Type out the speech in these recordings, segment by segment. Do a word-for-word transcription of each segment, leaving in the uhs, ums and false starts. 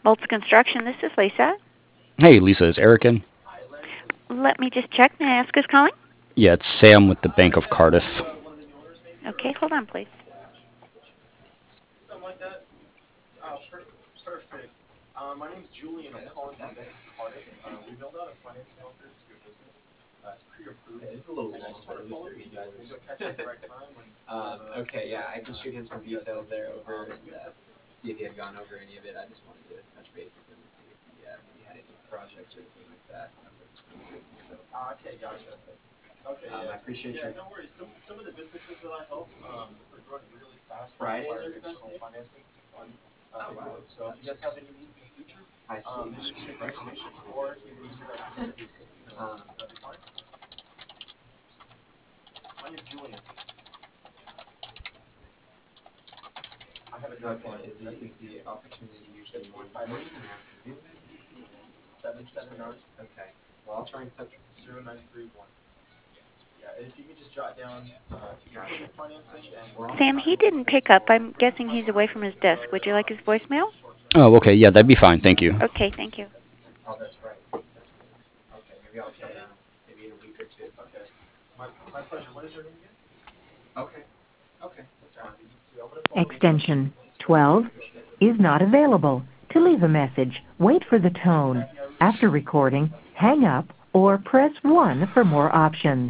Bolts Construction, this is Lisa. Hey, Lisa, is Eric in? Let me just check. May I ask who's calling? Yeah, it's Sam with the Bank of Cardiff. Okay, hold on, please. It's a little long, but at least they're e-drivers. um, okay, yeah, I can shoot him some details there over and uh, see if he had gone over any of it. I just wanted to touch base with him and see if he uh, maybe had any projects or anything like that uh, for this coming week. So, okay, gotcha. Okay, um, yeah. I appreciate yeah, your... no worries. Some, some of the businesses that I help, um, they're growing really fast. Fridays are the best days? Financing on, uh, oh, wow. So if you guys have any needs in the future, I see. Um, maybe shoot the information or even use your guys' um, that'd be fine. My name's Julian. I have a direct line. Is the, is the opportunity usually morning or afternoon? seven seven nine. Okay. Well, I'll try and touch zero nine three one. Yeah, and if you can just jot down uh, equipment financing and... Sam, he didn't pick up. I'm guessing he's away from his desk. Would you like his voicemail? Oh, okay. Yeah, that'd be fine. Thank you. Okay, thank you. Oh, that's right. That's right. Okay, maybe I'll try down maybe in a week or two. Okay. My, my pleasure. What is your name again? Okay. Okay, that's fine. Extension twelve is not available. To leave a message, wait for the tone. After recording, hang up or press one for more options.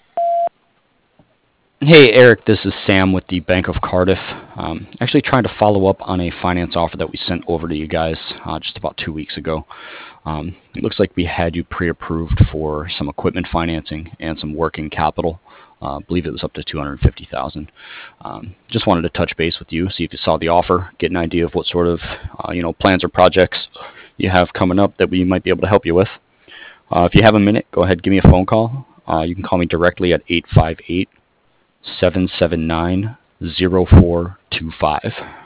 Hey, Eric, this is Sam with the Bank of Cardiff. Um, actually trying to follow up on a finance offer that we sent over to you guys uh, just about two weeks ago. Um, it looks like we had you pre-approved for some equipment financing and some working capital. Uh, I believe it was up to two hundred fifty thousand dollars. Um, just wanted to touch base with you, see if you saw the offer, get an idea of what sort of uh, you know plans or projects you have coming up that we might be able to help you with. Uh, if you have a minute, go ahead, give me a phone call. Uh, you can call me directly at eight five eight, seven seven nine, zero four two five.